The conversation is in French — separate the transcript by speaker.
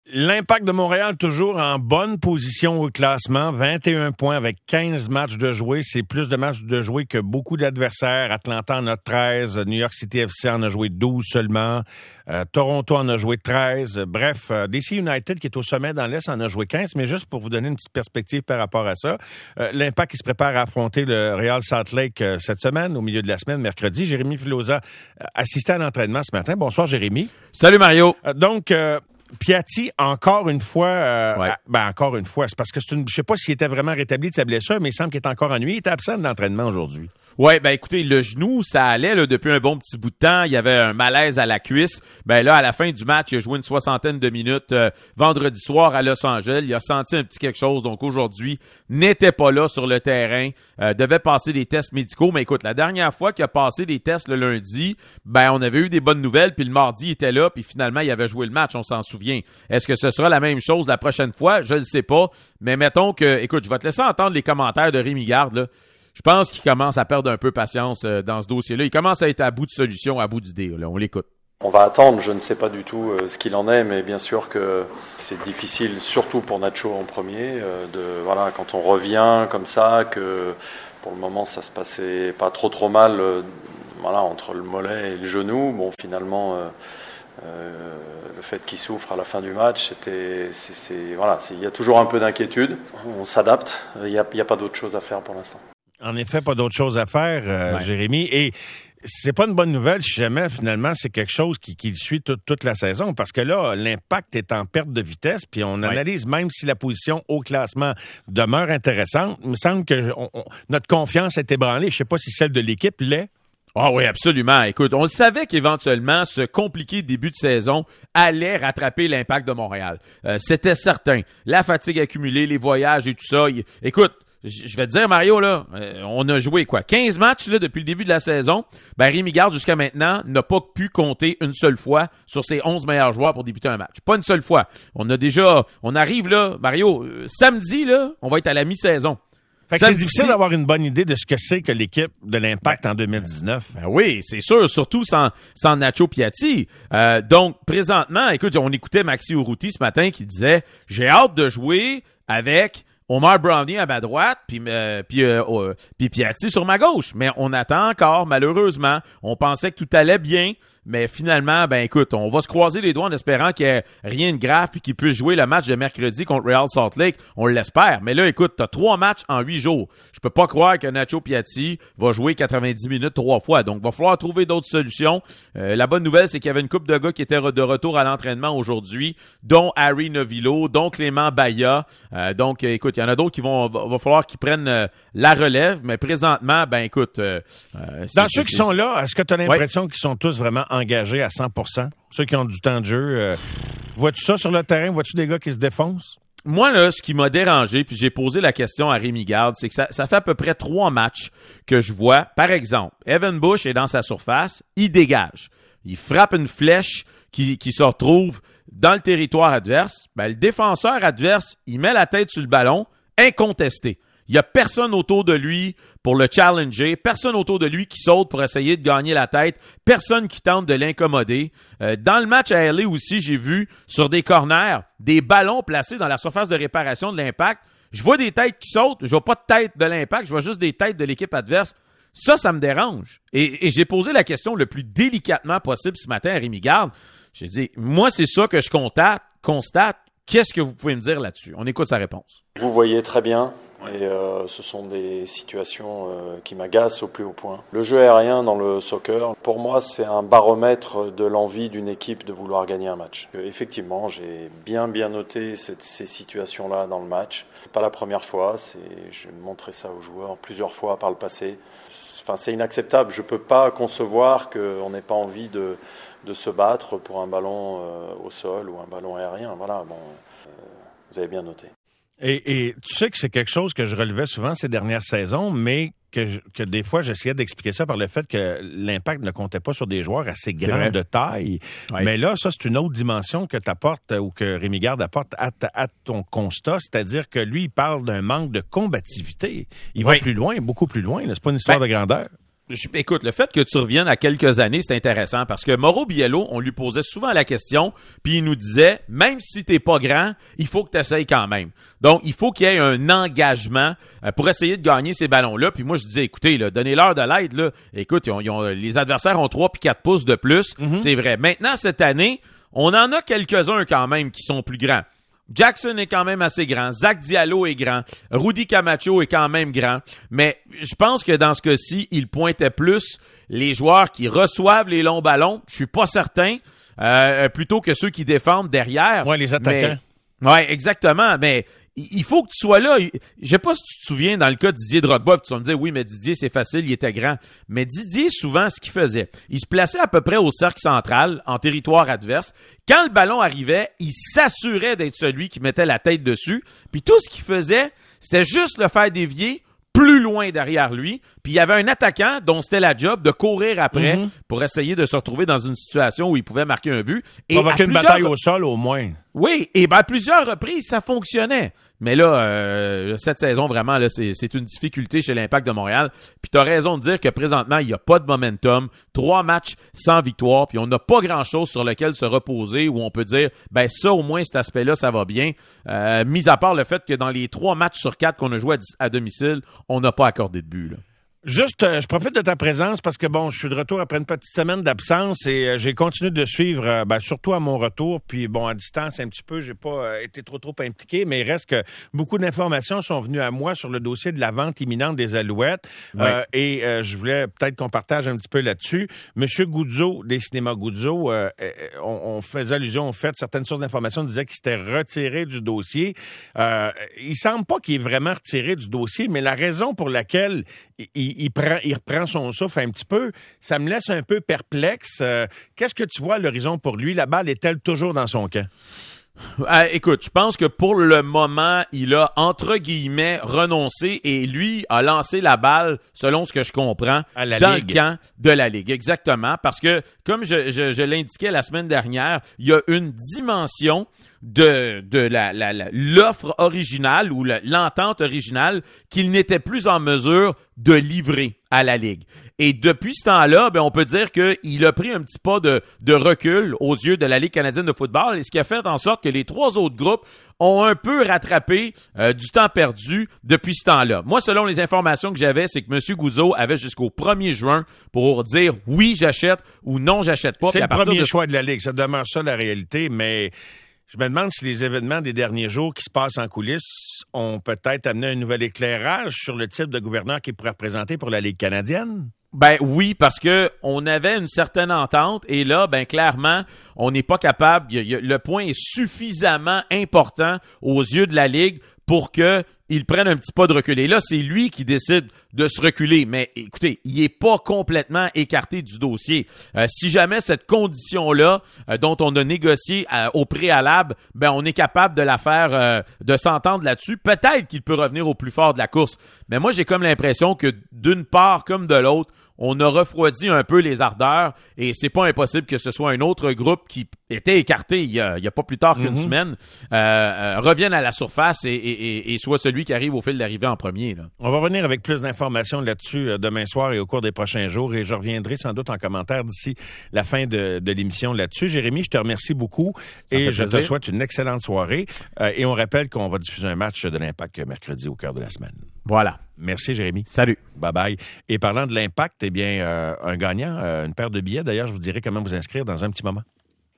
Speaker 1: L'Impact de Montréal toujours en bonne position au classement, 21 points avec 15 matchs de jouer. C'est plus de matchs de jouer que beaucoup d'adversaires. Atlanta en a 13, New York City FC en a joué 12 seulement, Toronto en a joué 13. Bref, DC United qui est au sommet dans l'Est en a joué 15, mais juste pour vous donner une petite perspective par rapport à ça, l'Impact qui se prépare à affronter le Real Salt Lake cette semaine, au milieu de la semaine, mercredi. Jérémy Filosa assistait à l'entraînement ce matin. Bonsoir Jérémy.
Speaker 2: Salut Mario.
Speaker 1: Piatti, encore une fois, encore une fois, c'est parce que je sais pas s'il était vraiment rétabli de sa blessure, mais il semble qu'il est encore ennuyé. Il était absent de l'entraînement aujourd'hui.
Speaker 2: Ouais, écoutez, le genou, ça allait là, depuis un bon petit bout de temps. Il y avait un malaise à la cuisse. Là, à la fin du match, il a joué une 60aine de minutes vendredi soir à Los Angeles. Il a senti un petit quelque chose. Donc aujourd'hui, n'était pas là sur le terrain. Devait passer des tests médicaux. Mais écoute, la dernière fois qu'il a passé des tests le lundi, on avait eu des bonnes nouvelles. Puis le mardi, il était là. Puis finalement, il avait joué le match. On s'en souvient. Est-ce que ce sera la même chose la prochaine fois? Je ne sais pas. Mais mettons que, écoute, je vais te laisser entendre les commentaires de Rémi Garde, là. Je pense qu'il commence à perdre un peu patience dans ce dossier-là. Il commence à être à bout de solutions, à bout d'idées. Là. On l'écoute.
Speaker 3: On va attendre, je ne sais pas du tout ce qu'il en est, mais bien sûr que c'est difficile, surtout pour Nacho en premier, quand on revient comme ça, que pour le moment ça se passait pas trop mal, entre le mollet et le genou. Bon, finalement, le fait qu'il souffre à la fin du match, il y a toujours un peu d'inquiétude. On s'adapte, il n'y a pas d'autre chose à faire pour l'instant.
Speaker 1: En effet, pas d'autre chose à faire, Jérémy. Et c'est pas une bonne nouvelle si jamais, finalement, c'est quelque chose qui suit toute la saison. Parce que là, l'Impact est en perte de vitesse. Puis on analyse, même si la position au classement demeure intéressante, il me semble que notre confiance est ébranlée. Je sais pas si celle de l'équipe l'est.
Speaker 2: Ah oui, absolument. Écoute, on savait qu'éventuellement, ce compliqué début de saison allait rattraper l'Impact de Montréal. C'était certain. La fatigue accumulée, les voyages et tout ça. Écoute, je vais te dire, Mario, là, on a joué 15 matchs là, depuis le début de la saison. Rémi Garde, jusqu'à maintenant, n'a pas pu compter une seule fois sur ses 11 meilleurs joueurs pour débuter un match. Pas une seule fois. On arrive là, Mario, samedi, là, on va être à la mi-saison.
Speaker 1: Fait que c'est difficile d'avoir une bonne idée de ce que c'est que l'équipe de l'Impact en 2019.
Speaker 2: Oui, c'est sûr, surtout sans Nacho Piatti. Donc, présentement, écoute, on écoutait Maxi Urruti ce matin qui disait « J'ai hâte de jouer avec Omar Brownie à ma droite, puis Piatti sur ma gauche. » Mais on attend encore, malheureusement. On pensait que tout allait bien. Mais finalement, écoute, on va se croiser les doigts en espérant qu'il n'y ait rien de grave puis qu'il puisse jouer le match de mercredi contre Real Salt Lake. On l'espère. Mais là, écoute, t'as 3 matchs en 8 jours. Je peux pas croire que Nacho Piatti va jouer 90 minutes 3 fois. Donc, il va falloir trouver d'autres solutions. La bonne nouvelle, c'est qu'il y avait une couple de gars qui étaient de retour à l'entraînement aujourd'hui, dont Harry Novillo, dont Clément Baya. Donc, écoute, il y en a d'autres qui va falloir qu'ils prennent la relève. Mais présentement, écoute...
Speaker 1: Dans ceux qui sont là, est-ce que tu as l'impression qu'ils sont tous vraiment engagés à 100%? Ceux qui ont du temps de jeu. Vois-tu ça sur le terrain? Vois-tu des gars qui se défoncent?
Speaker 2: Moi, là, ce qui m'a dérangé, puis j'ai posé la question à Rémi Garde, c'est que ça fait à peu près 3 matchs que je vois. Par exemple, Evan Bush est dans sa surface, il dégage. Il frappe une flèche qui se retrouve dans le territoire adverse. Le défenseur adverse, il met la tête sur le ballon, incontesté. Il y a personne autour de lui pour le challenger, personne autour de lui qui saute pour essayer de gagner la tête, personne qui tente de l'incommoder. Dans le match à LA aussi, j'ai vu sur des corners, des ballons placés dans la surface de réparation de l'Impact. Je vois des têtes qui sautent, je vois pas de tête de l'Impact, je vois juste des têtes de l'équipe adverse. Ça me dérange. Et j'ai posé la question le plus délicatement possible ce matin à Rémi Garde. J'ai dit, moi, c'est ça que je constate. Qu'est-ce que vous pouvez me dire là-dessus? On écoute sa réponse.
Speaker 3: Vous voyez très bien. Et ce sont des situations qui m'agacent au plus haut point. Le jeu aérien dans le soccer, pour moi, c'est un baromètre de l'envie d'une équipe de vouloir gagner un match. Effectivement, j'ai bien noté ces situations-là dans le match. C'est pas la première fois, j'ai montré ça aux joueurs plusieurs fois par le passé. C'est inacceptable. Je peux pas concevoir qu'on n'ait pas envie de se battre pour un ballon au sol ou un ballon aérien. Voilà, vous avez bien noté.
Speaker 1: Et tu sais que c'est quelque chose que je relevais souvent ces dernières saisons, mais que des fois, j'essayais d'expliquer ça par le fait que l'Impact ne comptait pas sur des joueurs assez grands de taille. Oui. Mais là, ça, c'est une autre dimension que tu apportes ou que Rémi Garde apporte à ton constat, c'est-à-dire que lui, il parle d'un manque de combativité. Il va plus loin, beaucoup plus loin. Là. C'est pas une histoire de grandeur.
Speaker 2: Écoute, le fait que tu reviennes à quelques années, c'est intéressant parce que Mauro Biello, on lui posait souvent la question, puis il nous disait, même si t'es pas grand, il faut que tu essayes quand même. Donc, il faut qu'il y ait un engagement pour essayer de gagner ces ballons-là. Puis moi, je disais, écoutez, là, donnez-leur de l'aide. Là. Écoute, les adversaires ont 3 puis 4 pouces de plus, c'est vrai. Maintenant, cette année, on en a quelques-uns quand même qui sont plus grands. Jackson est quand même assez grand. Zach Diallo est grand. Rudy Camacho est quand même grand. Mais je pense que dans ce cas-ci, il pointait plus les joueurs qui reçoivent les longs ballons. Je suis pas certain. Plutôt que ceux qui défendent derrière.
Speaker 1: Ouais, les attaquants.
Speaker 2: Ouais, exactement. Mais il faut que tu sois là. Je sais pas si tu te souviens dans le cas de Didier Drogba, tu vas me dire oui, mais Didier c'est facile, il était grand. Mais Didier souvent ce qu'il faisait, il se plaçait à peu près au cercle central, en territoire adverse. Quand le ballon arrivait, il s'assurait d'être celui qui mettait la tête dessus. Puis tout ce qu'il faisait, c'était juste le faire dévier plus loin derrière lui. Puis il y avait un attaquant dont c'était la job de courir après pour essayer de se retrouver dans une situation où il pouvait marquer un but.
Speaker 1: Et provoquer une bataille au sol au moins.
Speaker 2: Oui, et à plusieurs reprises, ça fonctionnait. Mais là, cette saison, vraiment, là, c'est une difficulté chez l'Impact de Montréal. Puis t'as raison de dire que présentement, il n'y a pas de momentum. 3 matchs sans victoire, puis on n'a pas grand-chose sur lequel se reposer où on peut dire, ben ça, au moins, cet aspect-là, ça va bien. Mis à part le fait que dans les 3 matchs sur 4 qu'on a joué à domicile, on n'a pas accordé de but, là.
Speaker 1: Juste, je profite de ta présence parce que, bon, je suis de retour après une petite semaine d'absence et j'ai continué de suivre, surtout à mon retour. Puis, bon, à distance, un petit peu, j'ai pas été trop impliqué, mais il reste que beaucoup d'informations sont venues à moi sur le dossier de la vente imminente des Alouettes. Ouais. Je voulais peut-être qu'on partage un petit peu là-dessus. Monsieur Guzzo, des cinémas Guzzo, on faisait allusion au fait, certaines sources d'informations disaient qu'il s'était retiré du dossier. Il semble pas qu'il est vraiment retiré du dossier, mais la raison pour laquelle il reprend son souffle un petit peu. Ça me laisse un peu perplexe. Qu'est-ce que tu vois à l'horizon pour lui? La balle est-elle toujours dans son camp?
Speaker 2: Écoute, je pense que pour le moment, il a, entre guillemets, renoncé et lui a lancé la balle, selon ce que je comprends, dans le camp de la Ligue. Exactement. Parce que, comme je l'indiquais la semaine dernière, il y a une dimension de l'offre originale ou l'entente originale qu'il n'était plus en mesure de livrer à la Ligue. Et depuis ce temps-là, ben on peut dire qu'il a pris un petit pas de recul aux yeux de la Ligue canadienne de football, et ce qui a fait en sorte que les 3 autres groupes ont un peu rattrapé du temps perdu depuis ce temps-là. Moi, selon les informations que j'avais, c'est que M. Guzzo avait jusqu'au 1er juin pour dire oui, j'achète ou non, j'achète pas.
Speaker 1: C'est le premier choix de la Ligue. Ça demeure ça la réalité, mais je me demande si les événements des derniers jours qui se passent en coulisses ont peut-être amené un nouvel éclairage sur le type de gouverneur qui pourrait représenter pour la Ligue canadienne.
Speaker 2: Ben oui, parce que on avait une certaine entente et là, ben clairement, on n'est pas capable. Le point est suffisamment important aux yeux de la Ligue pour que il prenne un petit pas de recul. Et là, c'est lui qui décide de se reculer. Mais écoutez, il est pas complètement écarté du dossier. Si jamais cette condition-là, dont on a négocié au préalable, ben on est capable de la faire, de s'entendre là-dessus, peut-être qu'il peut revenir au plus fort de la course. Mais moi, j'ai comme l'impression que d'une part comme de l'autre, on a refroidi un peu les ardeurs et c'est pas impossible que ce soit un autre groupe qui était écarté il y a pas plus tard qu'une semaine revienne à la surface et soit celui qui arrive au fil d'arrivée en premier. Là.
Speaker 1: On va revenir avec plus d'informations là-dessus demain soir et au cours des prochains jours et je reviendrai sans doute en commentaire d'ici la fin de l'émission là-dessus. Jérémy, je te remercie beaucoup et je te souhaite une excellente soirée et on rappelle qu'on va diffuser un match de l'Impact mercredi au cœur de la semaine.
Speaker 2: Voilà.
Speaker 1: Merci, Jérémy.
Speaker 2: Salut.
Speaker 1: Bye-bye. Et parlant de l'Impact, eh bien, un gagnant, une paire de billets. D'ailleurs, je vous dirai comment vous inscrire dans un petit moment.